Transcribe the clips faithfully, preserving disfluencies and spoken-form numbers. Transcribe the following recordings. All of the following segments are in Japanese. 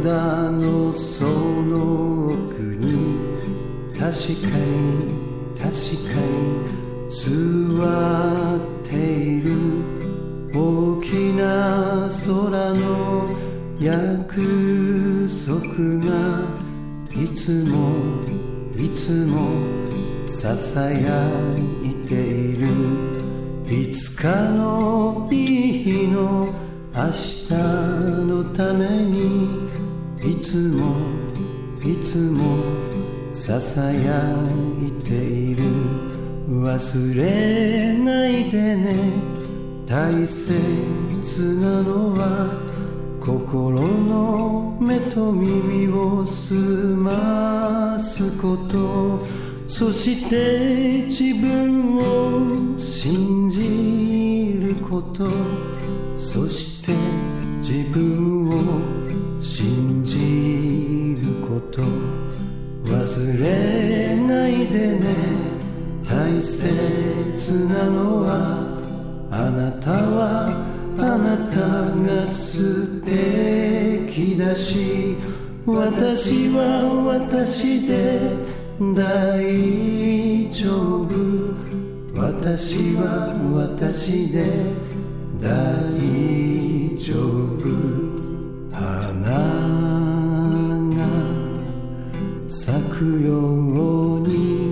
だのその奥に確かに確かに座っている大きな空の約束がいつもいつもささやいているいつかのいい日の明日のためにいつもいつもささやいている忘れないでね大切なのは心の目と耳を澄ますことそして自分を信じることそして自分を信じること忘れないでね大切なのはあなたはあなたが素敵だし私は私で大丈夫私は私で大丈夫花が咲くように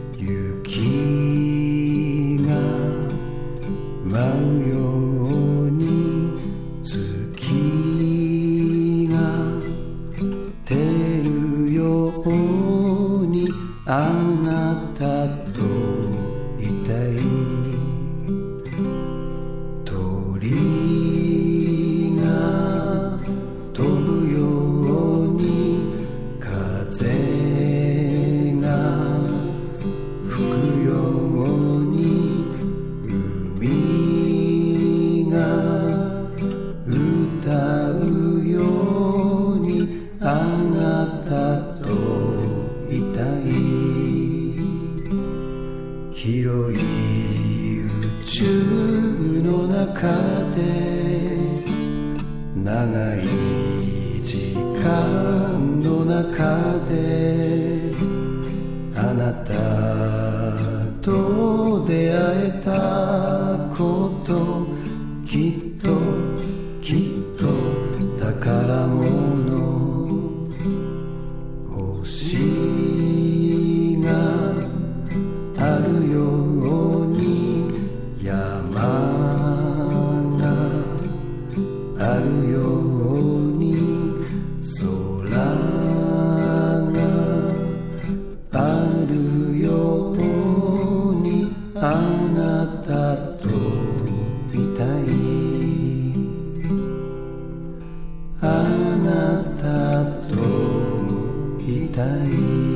雪が舞うように月が照るようにあなたといたい鳥が飛ぶように風が吹くように海が歌うようにあなたといたい広い宇宙の中で長い時間の中であなたと出会えたこときっときっと宝物星があるように山があるように空があるようにあなたといたいあなたといたい